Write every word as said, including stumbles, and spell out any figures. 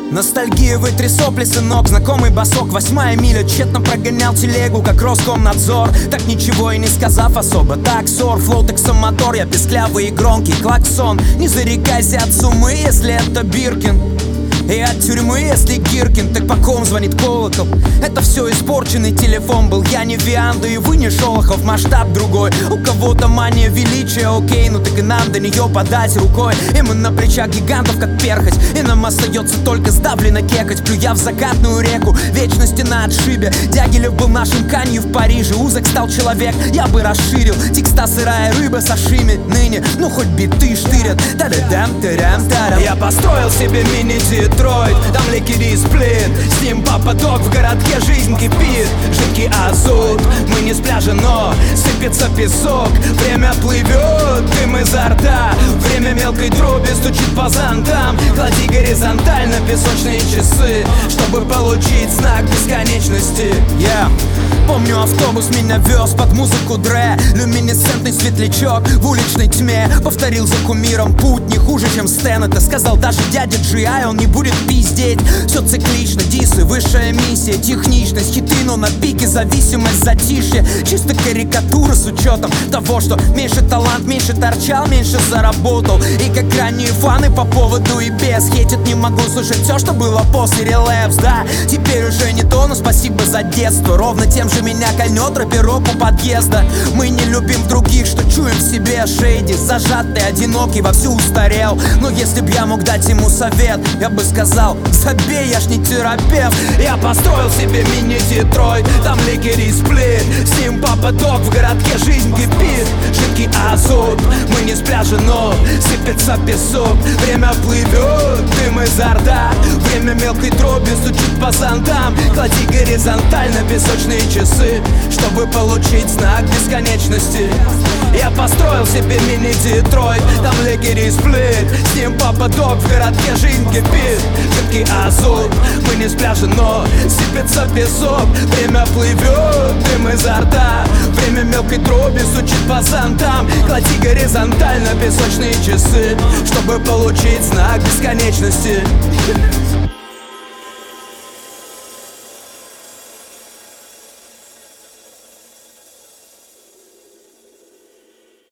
Ностальгия, вытри сопли, сынок, знакомый босок. Восьмая миля, тщетно прогонял телегу, как Роскомнадзор. Так ничего и не сказав особо. Таксор, флоу, таксомотор, я песклявый и громкий клаксон. Не зарекайся от суммы, если это Биркин, и от тюрьмы, если Гиркин. Так по ком звонит колокол? Это все испорченный телефон был. Я не Вианда и вы не Шолохов. Масштаб другой, у кого-то мания величия. Окей, ну так и нам до нее подать рукой. И мы на плечах гигантов, как перхоть. И нам остается только сдавленно кекать, плюя в закатную реку. Вечности на отшибе. Дягилев был нашим Канью в Париже. Узок стал человек, я бы расширил. Текста сырая рыба сашими ныне. Ну хоть биты штырят. Та-да-дам-та-рам-тарам. Я построил себе мини-Детройт. Там ликери сплит, с ним папа дог. В городке жизнь кипит, жидкий азот. Мы не с пляжа, но сыпется песок. Время плывет, дым изо рта. Время мелкой дроби стучит по зонтам. Клади горизонтально песочные часы, чтобы получить знак бесконечности. Yeah. Помню, автобус меня вез под музыку Дре. Люминесцентный светлячок в уличной тьме. Повторил за кумиром путь не хуже, чем Стэн. Это сказал даже дядя Джи Ай, он не будет пиздеть. Все циклично, дисы, высшая миссия. Техничность, хиты, но на пике зависимость, затишье. Чисто карикатура с учетом того, что меньше талант, меньше торчал, меньше заработал. И как ранние фаны по поводу и без. Хейтит не могу слушать все, что было после релэпс. Да, теперь уже не то, но спасибо за детство. Ровно тем же меня кольнет рэперок у подъезда. Мы не любим других, что чуем в себе. Шейди, зажатый, одинокий, вовсю устарел. Но если б я мог дать ему совет, я бы сказал: забей, я ж не терапевт. Я построил себе мини-Детройт. Там ликери сплит, с ним папа дог. В городке жизнь кипит, жидкий азот. Мы не с пляжа, но сыпется песок. Время плывет, дым изо рта. Время мелкой дроби стучит по зонтам. Клади горизонтально песочные часы, чтобы получить знак бесконечности. Я построил себе мини-Детройт. Там ликери сплит, с ним папа дог. В городке жизнь кипит, жидкий азот. Мы не с пляжа, но сыпется песок. Время плывет, дым изо рта. Время мелкой дроби стучит по зонтам. Клади горизонтально песочные часы, чтобы получить знак бесконечности.